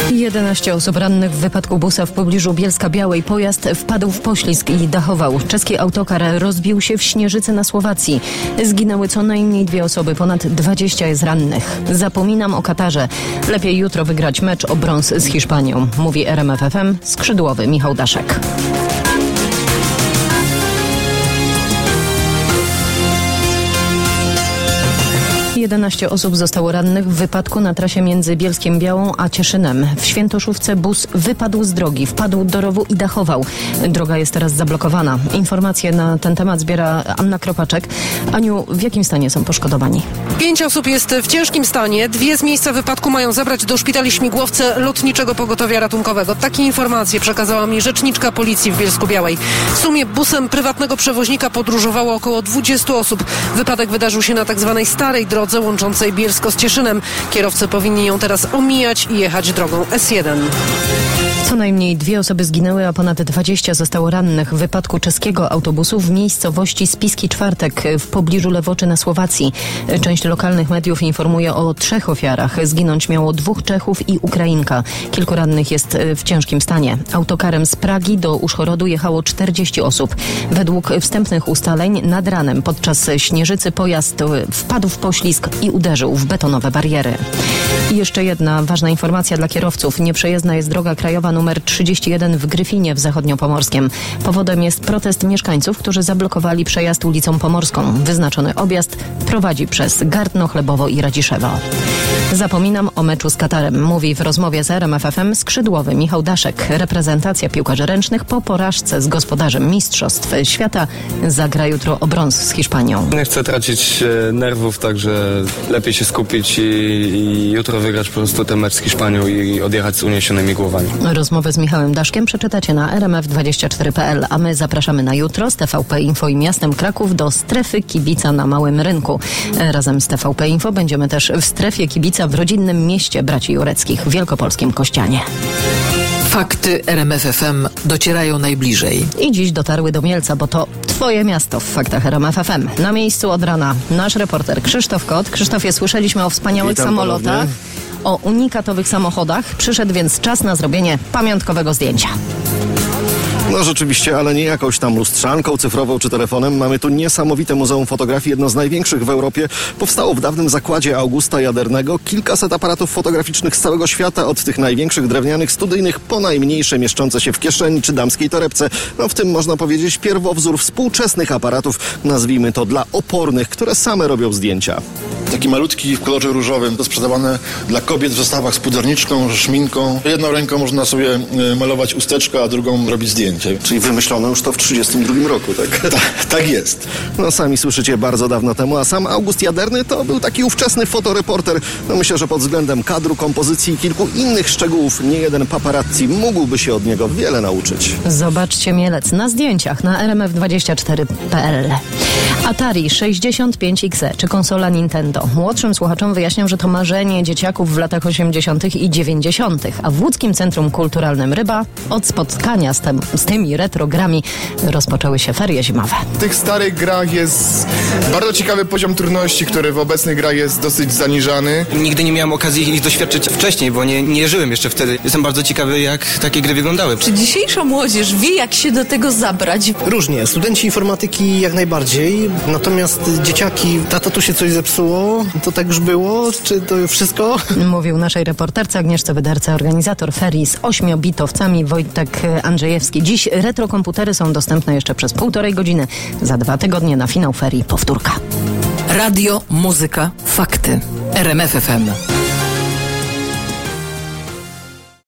11 osób rannych w wypadku busa w pobliżu Bielska-Białej. Pojazd wpadł w poślizg i dachował. Czeski autokar rozbił się w Śnieżycy na Słowacji. Zginęły co najmniej 2 osoby, ponad 20 jest rannych. Zapominam o Katarze. Lepiej jutro wygrać mecz o brąz z Hiszpanią, mówi RMF FM skrzydłowy Michał Daszek. Jedenaście osób zostało rannych w wypadku na trasie między Bielskiem Białą a Cieszynem. W Świętoszówce bus wypadł z drogi, wpadł do rowu i dachował. Droga jest teraz zablokowana. Informacje na ten temat zbiera Anna Kropaczek. Aniu, w jakim stanie są poszkodowani? 5 osób jest w ciężkim stanie. 2 z miejsca wypadku mają zabrać do szpitali śmigłowce Lotniczego Pogotowia Ratunkowego. Takie informacje przekazała mi rzeczniczka policji w Bielsku-Białej. W sumie busem prywatnego przewoźnika podróżowało około 20 osób. Wypadek wydarzył się na tzw. starej drodze łączącej Bielsko z Cieszynem. Kierowcy powinni ją teraz omijać i jechać drogą S1. Co najmniej 2 osoby zginęły, a ponad 20 zostało rannych w wypadku czeskiego autobusu w miejscowości Spiski Czwartek w pobliżu Lewoczy na Słowacji. Część lokalnych mediów informuje o 3 ofiarach. Zginąć miało 2 Czechów i Ukrainka. Kilku rannych jest w ciężkim stanie. Autokarem z Pragi do Uszhorodu jechało 40 osób. Według wstępnych ustaleń nad ranem podczas Śnieżycy pojazd wpadł w poślizg i uderzył w betonowe bariery. I jeszcze jedna ważna informacja dla kierowców. Nieprzejezdna jest droga krajowa numer 31 w Gryfinie w Zachodniopomorskiem. Powodem jest protest mieszkańców, którzy zablokowali przejazd ulicą Pomorską. Wyznaczony objazd prowadzi przez Gardno, Chlebowo i Radziszewo. Zapominam o meczu z Katarem, mówi w rozmowie z RMF FM skrzydłowy Michał Daszek. Reprezentacja piłkarzy ręcznych po porażce z gospodarzem Mistrzostw Świata zagra jutro o brąz z Hiszpanią. Nie chcę tracić nerwów, także lepiej się skupić i jutro wygrać po prostu ten mecz z Hiszpanią i odjechać z uniesionymi głowami. Rozmowę z Michałem Daszkiem przeczytacie na rmf24.pl, a my zapraszamy na jutro z TVP Info i miastem Kraków do strefy kibica na Małym Rynku. Razem z TVP Info będziemy też w strefie kibica w rodzinnym mieście braci Jureckich w wielkopolskim Kościanie. Fakty RMF FM docierają najbliżej. I dziś dotarły do Mielca, bo to twoje miasto w faktach RMF FM. Na miejscu od rana nasz reporter Krzysztof Kot. Krzysztofie, słyszeliśmy o wspaniałych samolotach, ponownie. O unikatowych samochodach. Przyszedł więc czas na zrobienie pamiątkowego zdjęcia. No rzeczywiście, ale nie jakąś tam lustrzanką cyfrową czy telefonem. Mamy tu niesamowite Muzeum Fotografii, jedno z największych w Europie. Powstało w dawnym zakładzie Augusta Jadernego. Kilkaset aparatów fotograficznych z całego świata, od tych największych drewnianych, studyjnych, po najmniejsze mieszczące się w kieszeni czy damskiej torebce. No w tym można powiedzieć pierwowzór współczesnych aparatów, nazwijmy to dla opornych, które same robią zdjęcia. Taki malutki w kolorze różowym, to sprzedawane dla kobiet w zestawach z pudrniczką, szminką. Jedną ręką można sobie malować usteczka, a drugą robić zdjęcie. Czyli wymyślono już to w 1932 roku, tak? Tak jest. No sami słyszycie, bardzo dawno temu, a sam August Jaderny to był taki ówczesny fotoreporter. No myślę, że pod względem kadru, kompozycji i kilku innych szczegółów niejeden paparazzi mógłby się od niego wiele nauczyć. Zobaczcie Mielec na zdjęciach na rmf24.pl. Atari 65XE czy konsola Nintendo. Młodszym słuchaczom wyjaśniam, że to marzenie dzieciaków w latach 80. i 90., a w Łódzkim Centrum Kulturalnym Ryba od spotkania z tymi retrogrami rozpoczęły się ferie zimowe. W tych starych grach jest bardzo ciekawy poziom trudności, który w obecnych grach jest dosyć zaniżany. Nigdy nie miałem okazji ich doświadczyć wcześniej, bo nie żyłem jeszcze wtedy. Jestem bardzo ciekawy, jak takie gry wyglądały. Czy dzisiejsza młodzież wie, jak się do tego zabrać? Różnie. Studenci informatyki jak najbardziej, natomiast dzieciaki, tata, tu się coś zepsuło, to tak już było, czy to wszystko? Mówił naszej reporterce Agnieszce Wyderce, organizator ferii z 8-bitowcami Wojtek Andrzejewski. Dziś retrokomputery są dostępne jeszcze przez 1,5 godziny. Za 2 tygodnie na finał ferii powtórka. Radio, muzyka, fakty. RMF FM.